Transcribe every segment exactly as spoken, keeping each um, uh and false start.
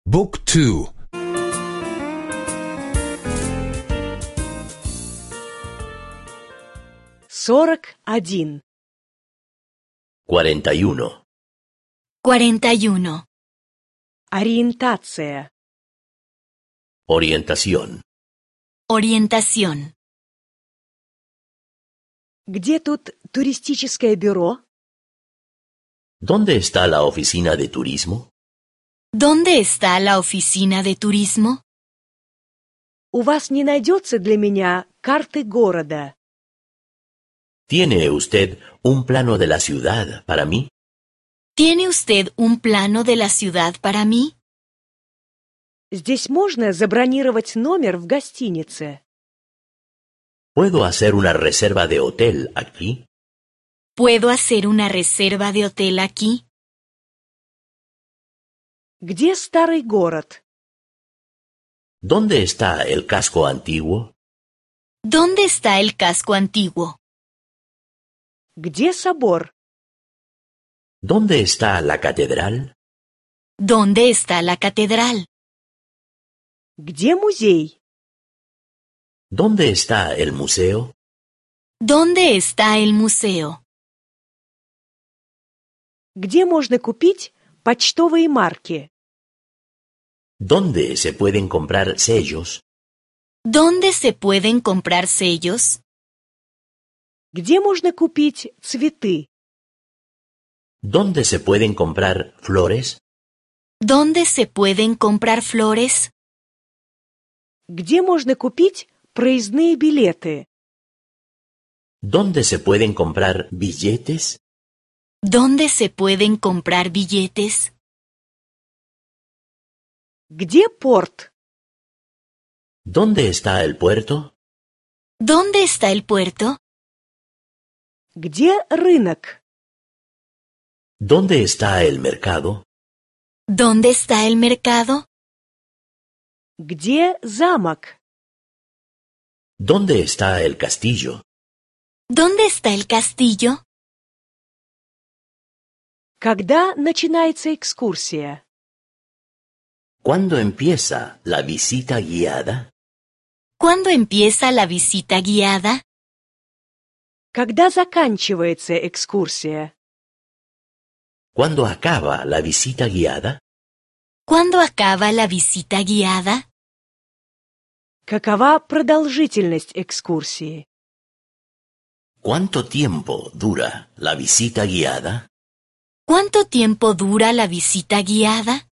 بوك تو. сорок один. cuarenta y uno. cuarenta y uno. Ориентация. Orientación. Orientación. Где тут туристическое бюро? ¿Dónde está la oficina de turismo? ¿Dónde está la oficina de turismo? У вас не найдется для меня карты города? ¿Tiene usted un plano de la ciudad para mí? ¿Tiene usted un plano de la ciudad para mí? Здесь можно забронировать номер в гостинице? ¿Puedo hacer una reserva de hotel aquí? ¿Puedo hacer una reserva de hotel aquí? Где старый город? ¿Dónde está el casco antiguo? ¿Dónde está el casco antiguo? Где собор? ¿Dónde está la catedral? ¿Dónde está la catedral? Где музей? ¿Dónde está el museo? ¿Dónde está el museo? Где можно купить почтовые марки? ¿Dónde se pueden comprar sellos? ¿Dónde se pueden comprar sellos? Где можно купить цветы? ¿Dónde se pueden comprar flores? ¿Dónde se pueden comprar flores? Где можно купить проездные билеты? ¿Dónde se pueden comprar billetes? ¿Dónde se pueden comprar billetes? Где порт? ¿Dónde está el puerto? ¿Dónde está el puerto? Где рынок? ¿Dónde está el mercado? ¿Dónde está el mercado? Где замок? ¿Dónde está el castillo? ¿Dónde está el castillo? Когда начинается экскурсия? ¿Cuándo empieza la visita guiada? ¿Cuándo empieza la visita guiada? Когда заканчивается экскурсия? ¿Cuándo acaba la visita guiada? ¿Cuándo acaba la visita guiada? Какова продолжительность экскурсии? ¿Cuánto tiempo dura la visita guiada? ¿Cuánto tiempo dura la visita guiada?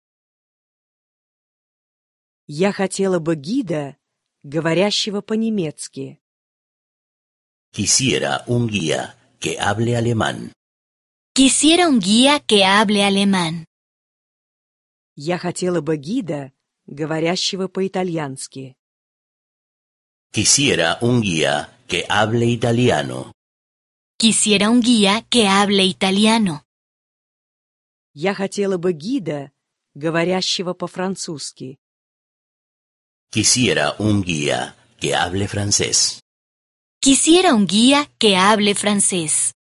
Я хотела бы гида, говорящего по-немецки. Quisiera un guía que hable alemán. Quisiera un guía que hable alemán. Я хотела бы гида, говорящего по-итальянски. Quisiera un guía que hable italiano. Quisiera un guía que hable italiano. Я хотела бы гида, говорящего по-французски. Quisiera un guía que hable francés. Quisiera un guía que hable francés.